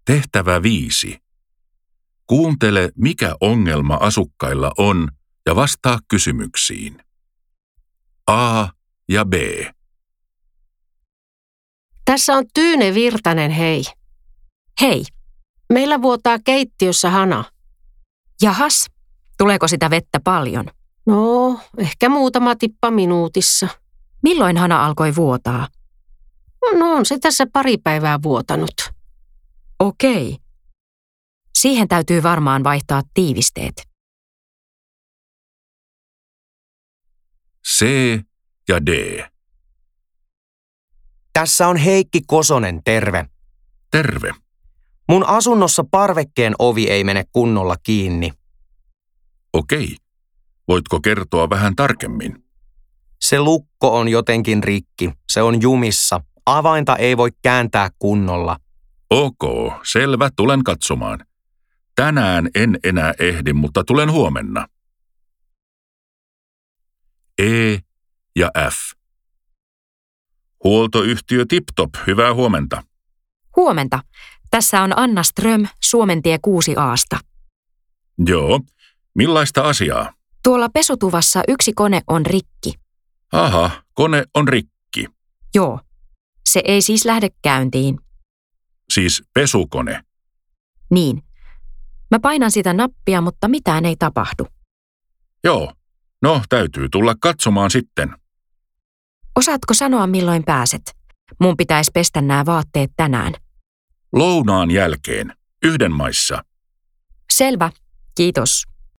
Tehtävä 5. Kuuntele, mikä ongelma asukkailla on ja vastaa kysymyksiin. A ja B. Tässä on Tyyne Virtanen, hei. Hei, Meillä vuotaa keittiössä hana. jahas, tuleeko sitä vettä paljon? No, ehkä muutama tippa minuutissa. Milloin hana alkoi vuotaa? No on se tässä pari päivää vuotanut. Okei. Siihen täytyy varmaan vaihtaa tiivisteet. C ja D. Tässä on Heikki Kosonen, terve. Terve. Mun asunnossa parvekkeen ovi ei mene kunnolla kiinni. Okei. Voitko kertoa vähän tarkemmin? Se lukko on jotenkin rikki. Se on jumissa. Avainta ei voi kääntää kunnolla. Ok, selvä, tulen katsomaan. Tänään en enää ehdi, mutta tulen huomenna. E ja F. Huoltoyhtiö TipTop, hyvää huomenta. Huomenta. Tässä on Anna Ström, Suomentie 6A:sta. Joo, millaista asiaa? Tuolla pesutuvassa yksi kone on rikki. Aha, kone on rikki. Joo. Se ei siis lähde käyntiin. Siis pesukone. Niin. Mä painan sitä nappia, mutta mitään ei tapahdu. Joo, no täytyy tulla katsomaan sitten. Osaatko sanoa, milloin pääset? Mun pitäisi pestä nämä vaatteet tänään. Lounaan jälkeen, 1 maissa. Selvä. Kiitos.